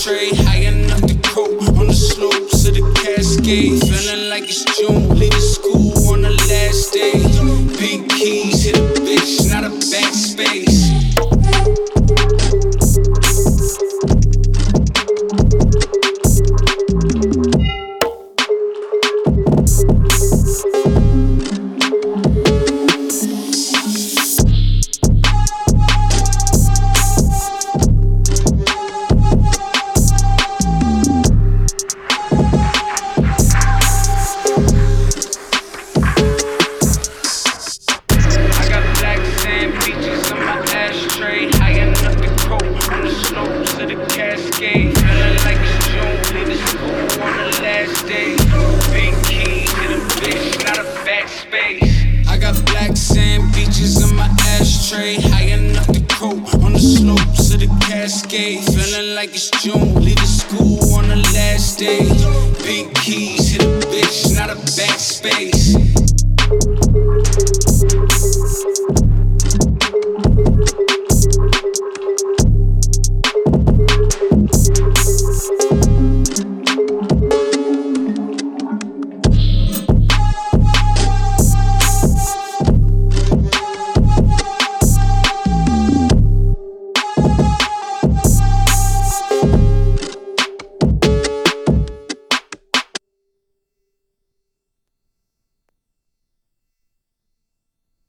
ashtray, high enough to cope on the slopes of the Cascade. Feeling like it's June, leaving school on the last day. Big keys, hit a bitch, not a backspace. I got black sand beaches in my ashtray, high enough to cope on the slopes of the Cascade. Feeling like it's June, leaving school on the last day. Big keys, hit a bitch, not a backspace.